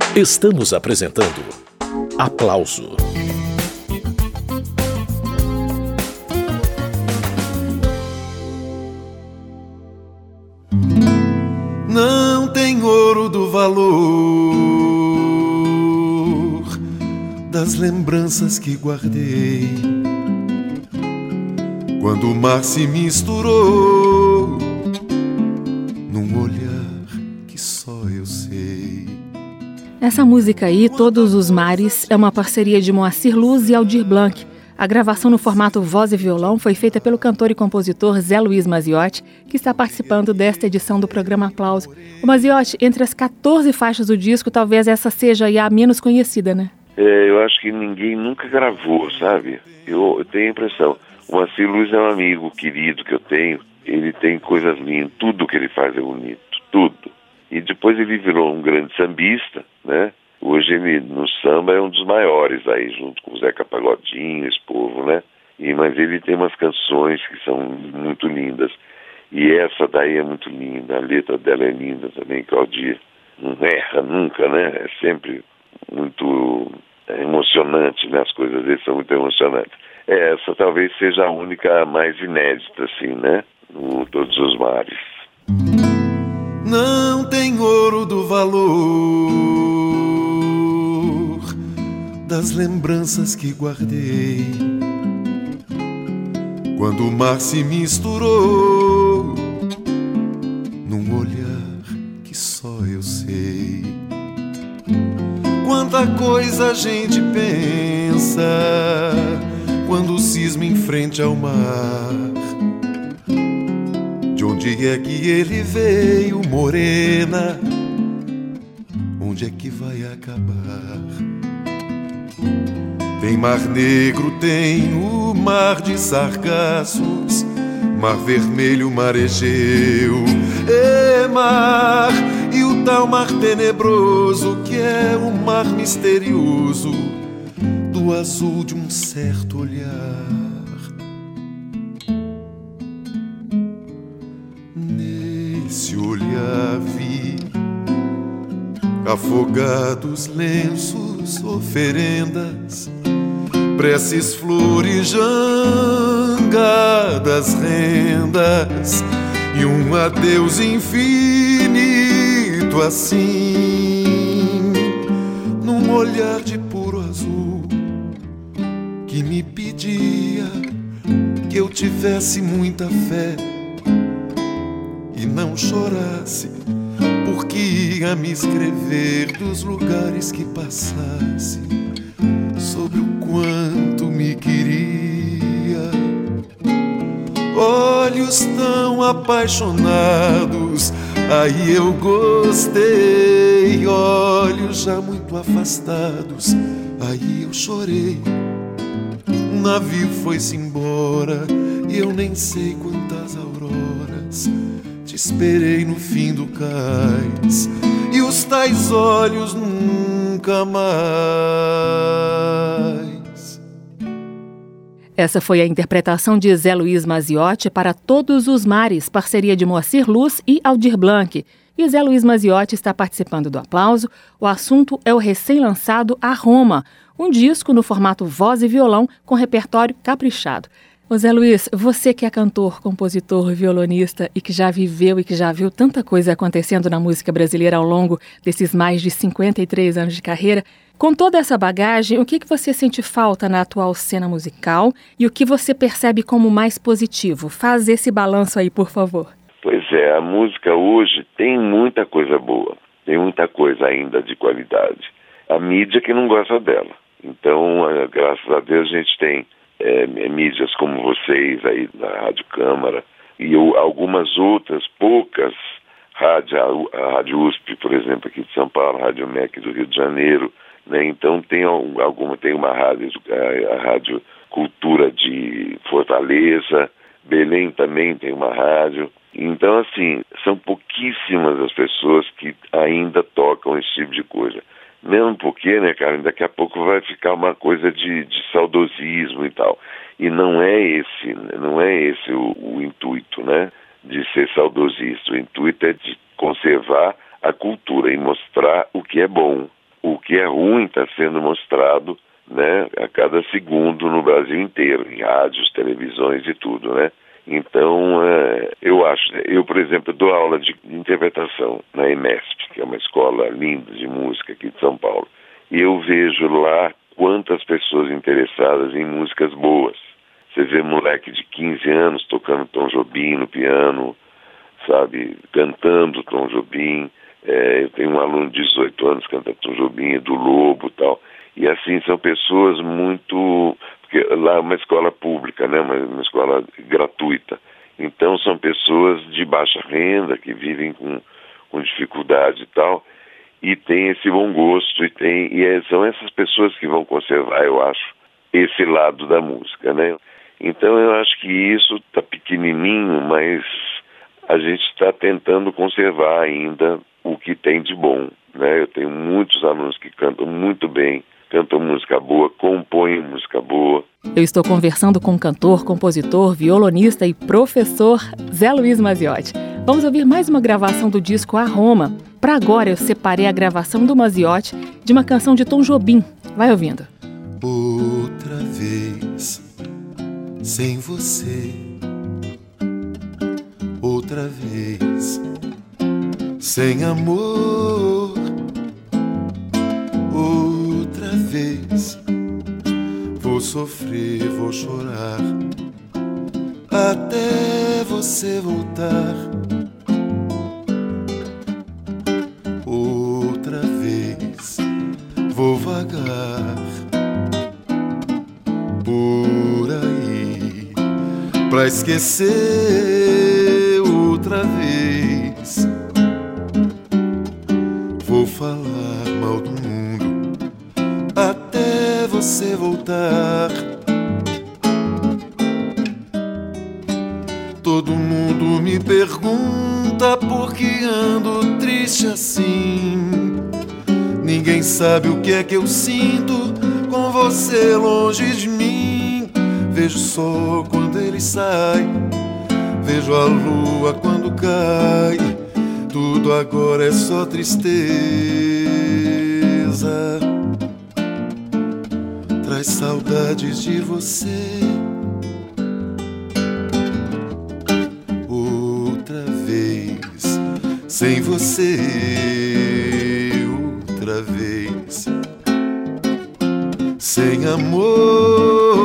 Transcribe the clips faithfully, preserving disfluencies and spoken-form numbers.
Estamos apresentando Aplauso. Não tem ouro do valor das lembranças que guardei quando o mar se misturou num olhar que só eu sei. Essa música aí, Todos os Mares, é uma parceria de Moacir Luz e Aldir Blanc. A gravação no formato voz e violão foi feita pelo cantor e compositor Zé Luiz Maziotti, que está participando desta edição do programa Aplauso. O Maziotti, entre as catorze faixas do disco, talvez essa seja a menos conhecida, né? É, eu acho que ninguém nunca gravou, sabe? Eu, eu tenho a impressão. O Moacir Luz é um amigo querido que eu tenho. Ele tem coisas lindas, tudo que ele faz é bonito, tudo. E depois ele virou um grande sambista, né? Hoje ele, no samba, é um dos maiores aí, junto com o Zeca Pagodinho, esse povo, né? E, mas ele tem umas canções que são muito lindas. E essa daí é muito linda, a letra dela é linda também, que o Aldir não erra nunca, né? É sempre muito emocionante, né? As coisas dele são muito emocionantes. Essa talvez seja a única mais inédita, assim, né? No Todos os Mares. Não tem ouro do valor das lembranças que guardei quando o mar se misturou num olhar que só eu sei. Quanta coisa a gente pensa quando cisma em frente ao mar. De onde é que ele veio, morena? Onde é que vai acabar? Tem mar negro, tem o mar de Sargassos, mar vermelho, mar Egeu, é mar, e o tal mar tenebroso que é o mar misterioso do azul de um certo olhar. Nesse olhar vi afogados lenços, oferendas, preces, flores, jangadas, rendas e um adeus infinito assim, num olhar de puro azul que me pedia que eu tivesse muita fé e não chorasse, porque ia me escrever dos lugares que passasse sobre o quanto me queria. Olhos tão apaixonados, aí eu gostei. Olhos já muito afastados, aí eu chorei. O navio foi-se embora e eu nem sei quantas auroras te esperei no fim do cais, e os tais olhos nunca mais. Essa foi a interpretação de Zé Luiz Maziotti para Todos os Mares, parceria de Moacir Luz e Aldir Blanc. E Zé Luiz Maziotti está participando do Aplauso. O assunto é o recém-lançado A Roma, um disco no formato voz e violão com repertório caprichado. Ô Zé Luiz, você que é cantor, compositor, violonista e que já viveu e que já viu tanta coisa acontecendo na música brasileira ao longo desses mais de cinquenta e três anos de carreira, com toda essa bagagem, o que, que você sente falta na atual cena musical e o que você percebe como mais positivo? Faz esse balanço aí, por favor. Pois é, a música hoje tem muita coisa boa, tem muita coisa ainda de qualidade. A mídia que não gosta dela. Então, graças a Deus, a gente tem É, mídias como vocês aí da Rádio Câmara e eu, algumas outras, poucas rádios, a Rádio U S P, por exemplo, aqui de São Paulo, a Rádio M E C do Rio de Janeiro, né? Então tem alguma, tem uma rádio, a, a Rádio Cultura de Fortaleza, Belém também tem uma rádio. Então, assim, são pouquíssimas as pessoas que ainda tocam esse tipo de coisa. Mesmo porque, né, cara, daqui a pouco vai ficar uma coisa de, de saudosismo e tal. E não é esse, não é esse o, o intuito, né, de ser saudosista. O intuito é de conservar a cultura e mostrar o que é bom. O que é ruim está sendo mostrado, né, a cada segundo no Brasil inteiro, em rádios, televisões e tudo, né? Então, é, eu acho, eu, por exemplo, dou aula de interpretação na EMESP, que é uma escola linda de música aqui de São Paulo, e eu vejo lá quantas pessoas interessadas em músicas boas. Você vê moleque de quinze anos tocando Tom Jobim no piano, sabe, cantando Tom Jobim. É, eu tenho um aluno de dezoito anos que canta Tom Jobim, do Lobo e tal. E assim, são pessoas muito... Porque lá é uma escola pública, né, uma, uma escola gratuita. Então são pessoas de baixa renda, que vivem com, com dificuldade e tal, e tem esse bom gosto, e, tem, e é, são essas pessoas que vão conservar, eu acho, esse lado da música, né? Então eu acho que isso está pequenininho, mas a gente está tentando conservar ainda o que tem de bom, né? Eu tenho muitos alunos que cantam muito bem, cantam música boa, compõem música boa. Eu estou conversando com o cantor, compositor, violonista e professor Zé Luiz Maziotti. Vamos ouvir mais uma gravação do disco A Roma. Para agora eu separei a gravação do Maziotti de uma canção de Tom Jobim. Vai ouvindo. Outra vez, sem você. Outra vez, sem amor. Outra vez, vou sofrer, vou chorar, até você voltar. Outra vez, vou vagar por aí, pra esquecer. Outra vez, vou falar mal do mundo até você voltar. Todo mundo me pergunta por que ando triste assim. Ninguém sabe o que é que eu sinto com você longe de mim. Vejo o sol quando ele sai, vejo a lua quando cai. Tudo agora é só tristeza. Traz saudades de você. Outra vez, sem você. Outra vez, sem amor.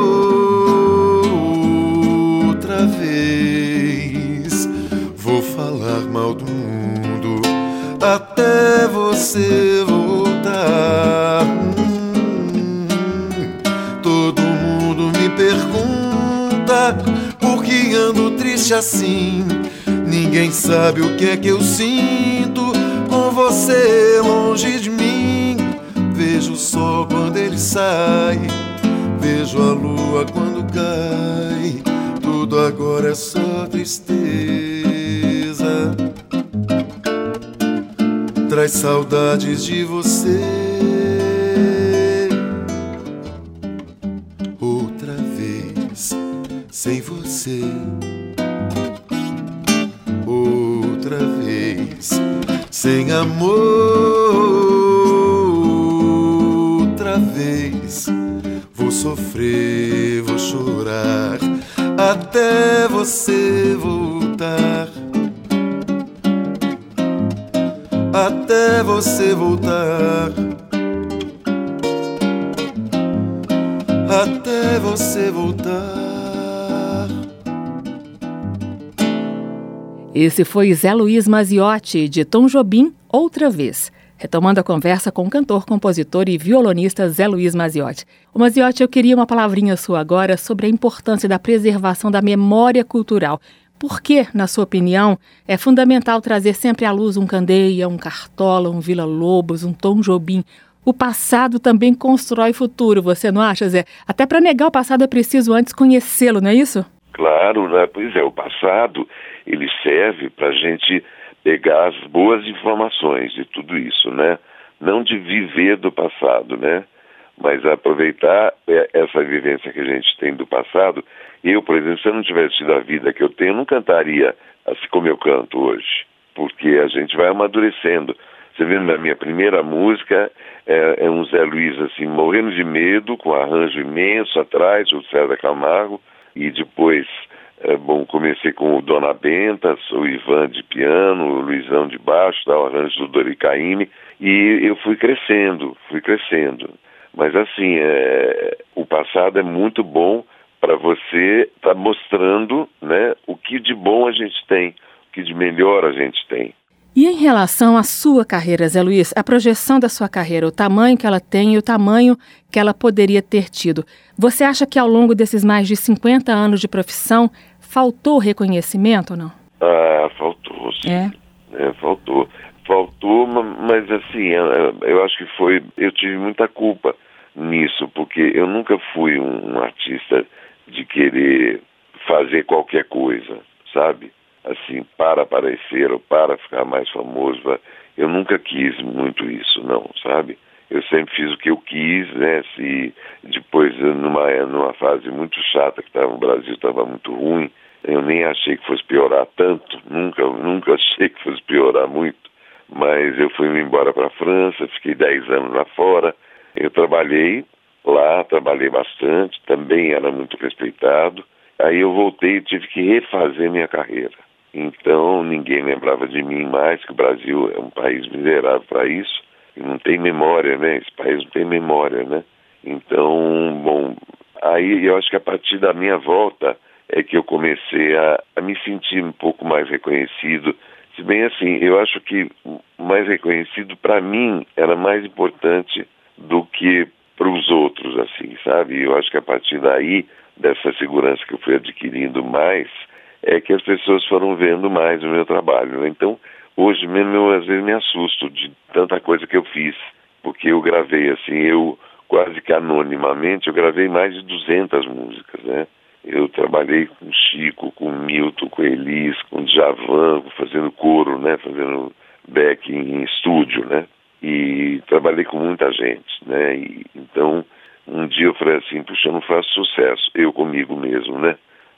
Outra vez, vou falar mal do mundo até você voltar. Todo mundo me pergunta por que ando triste assim. Ninguém sabe o que é que eu sinto com você longe de mim. Vejo o sol quando ele sai, vejo a lua quando cai. Tudo agora é só tristeza. Traz saudades de você. Outra vez, sem você. Outra vez, sem amor. Outra vez, vou sofrer, vou chorar até você voltar. Até você voltar. Até você voltar. Esse foi Zé Luiz Maziotti, de Tom Jobim, Outra Vez. Retomando a conversa com o cantor, compositor e violonista Zé Luiz Maziotti. O Maziotti, eu queria uma palavrinha sua agora sobre a importância da preservação da memória cultural. Por que, na sua opinião, é fundamental trazer sempre à luz um Candeia, um Cartola, um Villa-Lobos, um Tom Jobim? O passado também constrói futuro, você não acha, Zé? Até para negar o passado é preciso antes conhecê-lo, não é isso? Claro, né? Pois é, o passado ele serve para a gente pegar as boas informações de tudo isso, né? Não de viver do passado, né? Mas aproveitar essa vivência que a gente tem do passado. Eu, por exemplo, se eu não tivesse tido a vida que eu tenho, eu não cantaria assim como eu canto hoje, porque a gente vai amadurecendo. Você vê, na minha primeira música é, é um Zé Luiz assim, morrendo de medo, com um arranjo imenso atrás, o César Camargo, e depois, é, bom, comecei com o Dona Benta, o Ivan de piano, o Luizão de baixo, tá, o arranjo do Dori Caymmi, e eu fui crescendo, fui crescendo. Mas assim, é, o passado é muito bom para você estar tá mostrando, né, o que de bom a gente tem, o que de melhor a gente tem. E em relação à sua carreira, Zé Luiz, a projeção da sua carreira, o tamanho que ela tem e o tamanho que ela poderia ter tido, você acha que ao longo desses mais de cinquenta anos de profissão faltou reconhecimento ou não? Ah, faltou, sim. É? É, faltou. Faltou, mas assim, eu acho que foi, eu tive muita culpa nisso, porque eu nunca fui um artista de querer fazer qualquer coisa, sabe? Assim, para aparecer ou para ficar mais famoso. Eu nunca quis muito isso, não, sabe? Eu sempre fiz o que eu quis, né? Se depois, numa, numa fase muito chata que tava, o Brasil estava muito ruim, eu nem achei que fosse piorar tanto, nunca, nunca achei que fosse piorar muito, mas eu fui embora para a França, fiquei dez anos lá fora, eu trabalhei lá, trabalhei bastante, também era muito respeitado, aí eu voltei e tive que refazer minha carreira. Então, ninguém lembrava de mim mais, que o Brasil é um país miserável para isso, e não tem memória, né? Esse país não tem memória, né? Então, bom, aí eu acho que a partir da minha volta é que eu comecei a, a me sentir um pouco mais reconhecido. Se bem assim, eu acho que mais reconhecido para mim era mais importante do que para os outros, assim, sabe? Eu acho que a partir daí, dessa segurança que eu fui adquirindo mais, é que as pessoas foram vendo mais o meu trabalho, né? Então, hoje mesmo eu às vezes me assusto de tanta coisa que eu fiz, porque eu gravei assim, eu quase que anonimamente, eu gravei mais de duzentas músicas, né? Eu trabalhei com Chico, com Milton, com Elis, com Djavan, fazendo coro, né? Fazendo back em estúdio, né? E trabalhei com muita gente, né? E, então, um dia eu falei assim, puxa, eu não faço sucesso, eu comigo mesmo, né?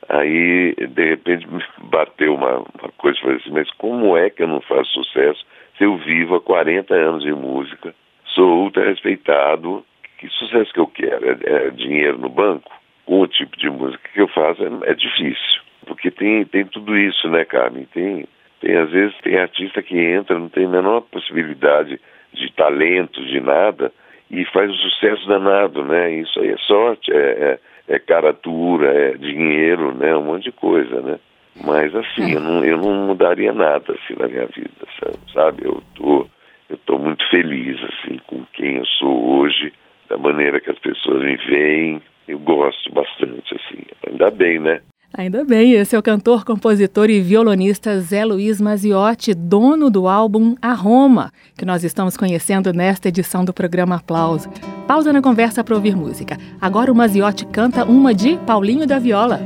Aí, de repente, me bateu uma, uma coisa, falei assim, mas como é que eu não faço sucesso se eu vivo há quarenta anos de música, sou ultra respeitado, que sucesso que eu quero? É, é dinheiro no banco? Com o tipo de música que eu faço é, é difícil, porque tem, tem tudo isso, né, Carmen? Tem, tem, às vezes, tem artista que entra, não tem a menor possibilidade de talento, de nada, e faz um sucesso danado, né? Isso aí é sorte, é... é é caratura, é dinheiro, né, um monte de coisa, né, mas assim, eu não, eu não mudaria nada, assim, na minha vida, sabe, eu tô, eu tô muito feliz, assim, com quem eu sou hoje, da maneira que as pessoas me veem, eu gosto bastante, assim, ainda bem, né. Ainda bem, esse é o cantor, compositor e violonista Zé Luiz Maziotti, dono do álbum A Roma, que nós estamos conhecendo nesta edição do programa Aplauso. Pausa na conversa para ouvir música. Agora o Maziotti canta uma de Paulinho da Viola.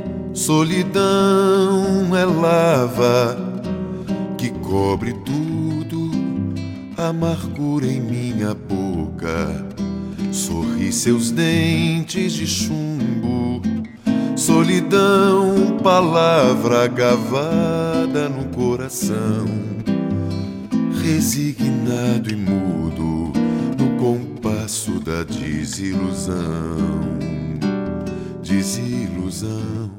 Solidão é lava que cobre tudo, amargura em minha boca, sorri seus dentes de chumbo. Solidão, palavra gravada no coração, resignado e mudo no compasso da desilusão. Desilusão,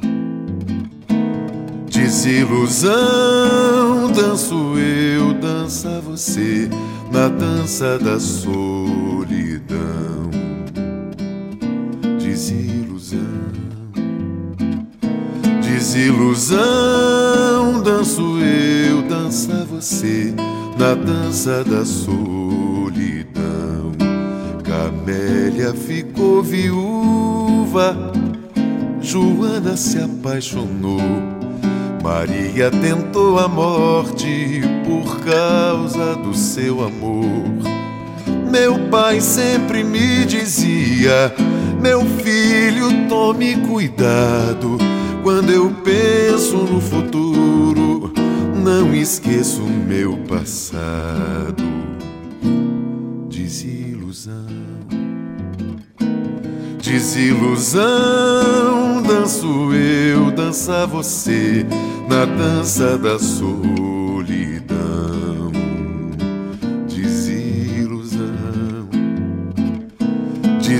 desilusão, danço eu, dança você, na dança da solidão. Desilusão, desilusão, danço eu, dança você, na dança da solidão. Camélia ficou viúva, Joana se apaixonou, Maria tentou a morte por causa do seu amor. Meu pai sempre me dizia, meu filho, tome cuidado, quando eu penso no futuro, não esqueço o meu passado. Desilusão, desilusão, danço eu, dança você, na dança da solidão. Desilusão,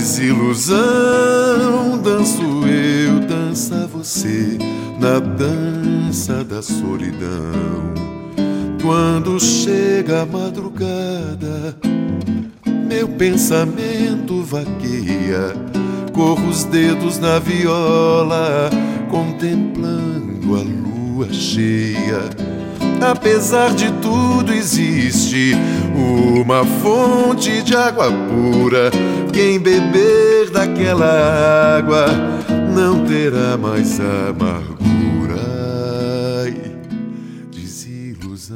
desilusão, danço eu, dança você, na dança da solidão. Quando chega a madrugada, meu pensamento vagueia, corro os dedos na viola, contemplando a lua cheia. Apesar de tudo existe uma fonte de água pura. Quem beber daquela água não terá mais amargura. Ai, desilusão,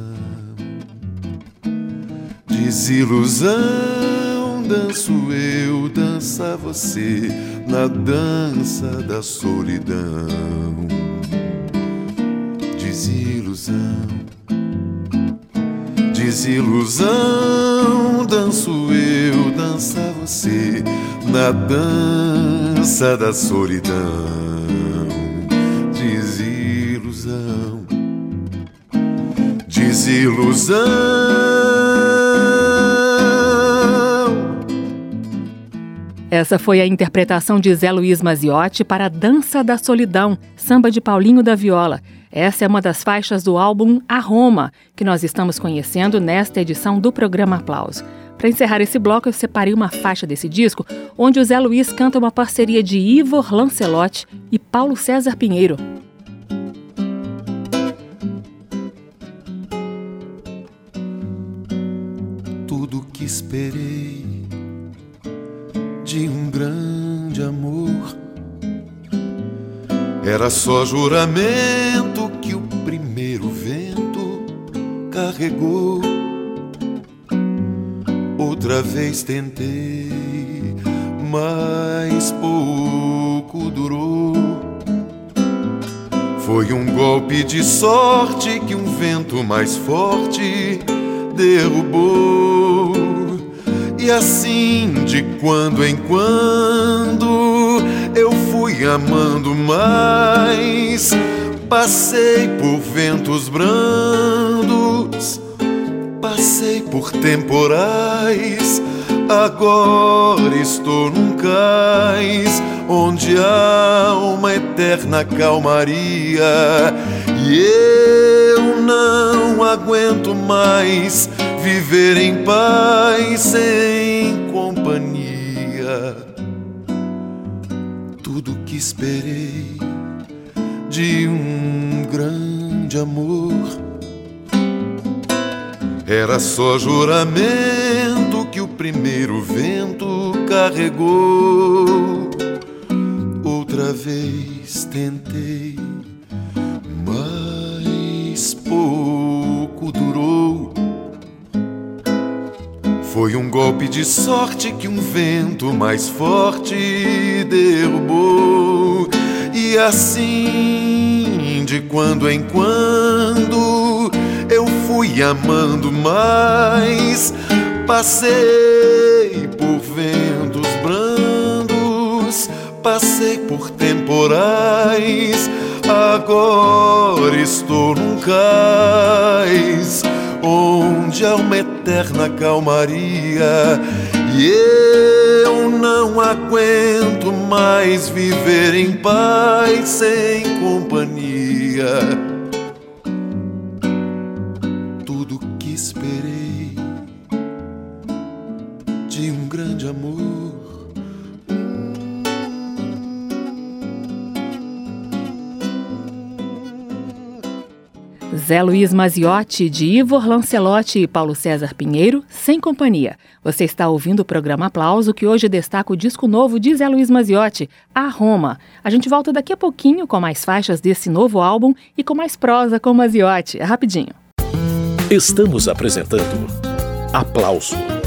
desilusão, danço eu, dança você, na dança da solidão. Desilusão, desilusão, danço eu, dança você, na dança da solidão. Desilusão, desilusão. Essa foi a interpretação de Zé Luiz Maziotti para a Dança da Solidão, samba de Paulinho da Viola. Essa é uma das faixas do álbum A Roma, que nós estamos conhecendo nesta edição do programa Aplauso. Para encerrar esse bloco, eu separei uma faixa desse disco, onde o Zé Luiz canta uma parceria de Ivor Lancelotti e Paulo César Pinheiro. Tudo que esperei de um grande amor era só juramento que o primeiro vento carregou. Outra vez tentei, mas pouco durou. Foi um golpe de sorte que um vento mais forte derrubou. E assim, de quando em quando, eu fui amando mais. Passei por ventos brandos, passei por temporais. Agora estou num cais onde há uma eterna calmaria. E eu não aguento mais viver em paz sem companhia. Tudo que esperei de um grande amor era só juramento que o primeiro vento carregou. Outra vez tentei, mas pouco durou. Foi um golpe de sorte que um vento mais forte derrubou. E assim, de quando em quando, eu fui amando mais. Passei por ventos brandos, passei por temporais. Agora estou num cais onde há uma eterna calmaria. E eu não aguento mais viver em paz sem companhia. Tudo que esperei de um grande amor Zé Luiz Maziotti, de Ivor Lancelotti e Paulo César Pinheiro, Sem Companhia. Você está ouvindo o programa Aplauso, que hoje destaca o disco novo de Zé Luiz Maziotti, A Roma. A gente volta daqui a pouquinho com mais faixas desse novo álbum e com mais prosa com Maziotti. É rapidinho. Estamos apresentando Aplauso.